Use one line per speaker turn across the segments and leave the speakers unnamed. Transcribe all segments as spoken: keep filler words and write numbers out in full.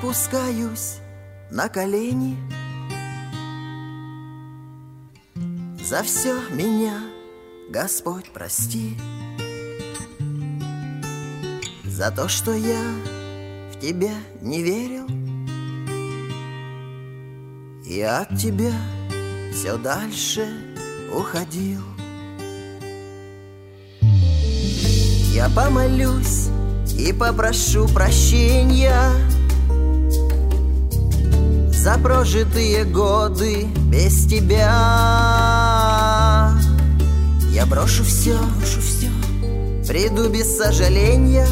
опускаюсь на колени. За все меня, Господь, прости. За то, что я в Тебя не верил и от Тебя все дальше уходил. Я помолюсь и попрошу прощения за прожитые годы без Тебя. Я брошу все, брошу все, приду без сожаления.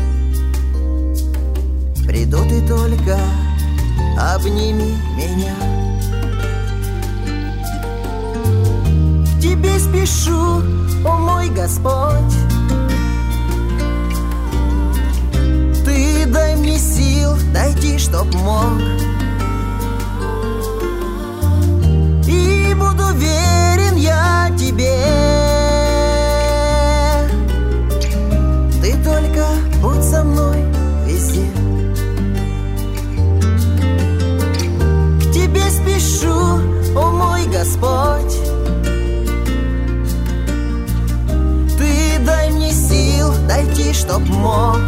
Приду, ты только обними меня. К Тебе спешу, о мой Господь. Ты дай мне сил дойти, чтоб мог, и буду верен я Тебе. Ты только будь со мной везде. К Тебе спешу, о мой Господь. Ты дай мне сил дойти, чтоб мог,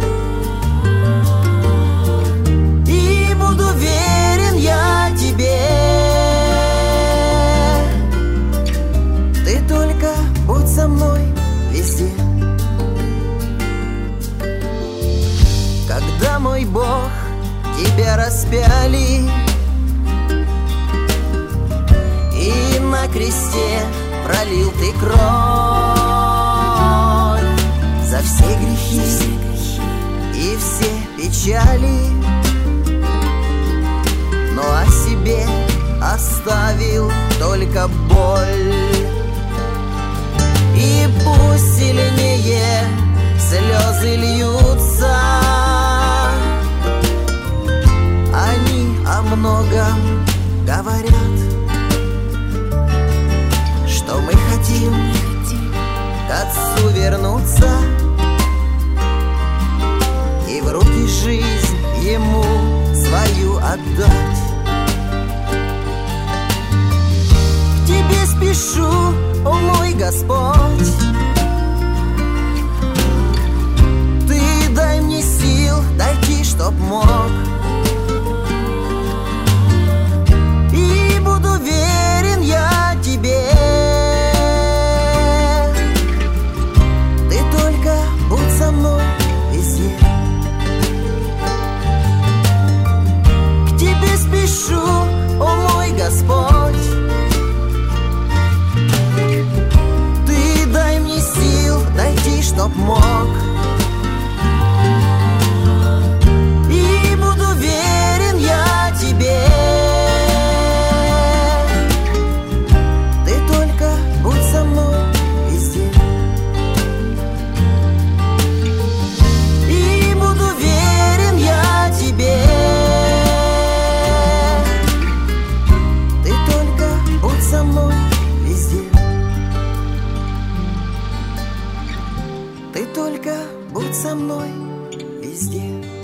и буду верен я Тебе. Ты только будь со мной везде. Когда, мой Бог, Тебя распяли и на кресте пролил Ты кровь за все грехи и все печали, но о себе оставил только боль. И пусть сильнее слезы льются, они о многом говорят, что мы хотим к Отцу вернуться и в руки жизнь Ему свою отдать. К Тебе спешу, о мой Господь. Ты дай мне сил дойти, чтоб мог, и буду верен я Тебе. Ты только будь со мной везде. К Тебе спешу, о мой Господь. Ты дай мне сил дойти, чтоб мог, и буду верен я Тебе. Ты только будь со мной везде, и буду верен я Тебе. Ты только будь со мной везде. Ты только будь со мной везде.